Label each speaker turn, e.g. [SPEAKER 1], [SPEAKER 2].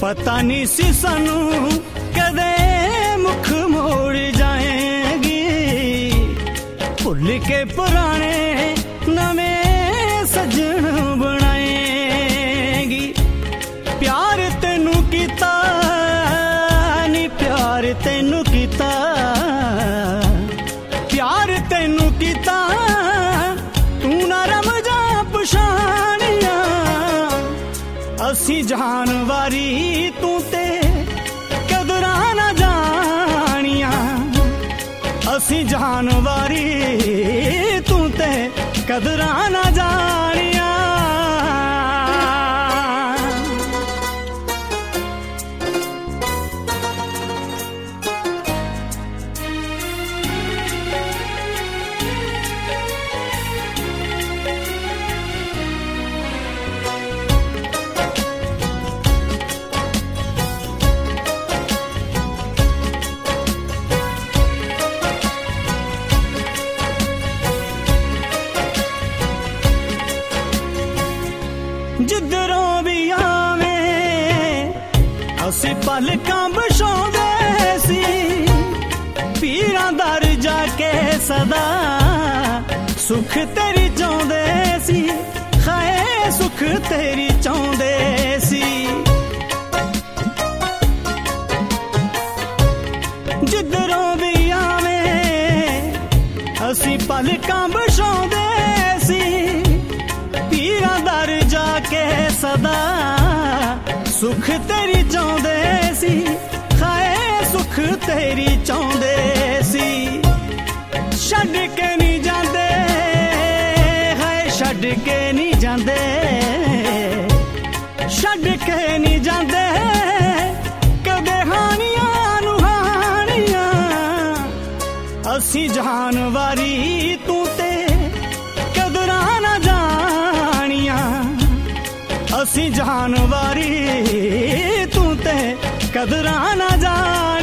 [SPEAKER 1] पता नहीं सी सानू कदे मुख मोड़ जाएगी, भुल के पुराने नवे सजन बनाएगी। प्यार तेनू कीता नी प्यार तेनू कीता, प्यार तेनू कीता तू ना रम जा पछाणिया। असी जानवारी तू ते कदरां ना जानिया, असी जानवारी तू ते कदरां ना जानिया। जिधरों भी आवे असी पलकां बछाउंदे सी, पीरां दर जाके सदा सुख तेरी चाहुंदे सी, खाए सुख तेरी चाहुंदे सी। जिधरों भी आवे असी पलकां बछाउंदे सी, पीरां दर जाके सदा सुख तेरी चाहुंदे सी, खाए सुख तेरी चाहुंदे सी। छड्ड के नहीं जांदे हाय छड्ड के नहीं जांदे, छड्ड के नहीं जांदे कदे हानियां नू हानियां। असी जानवारी तू ते कदरां ना जानिया, असी जानवारी तू ते कदरां ना जानिया।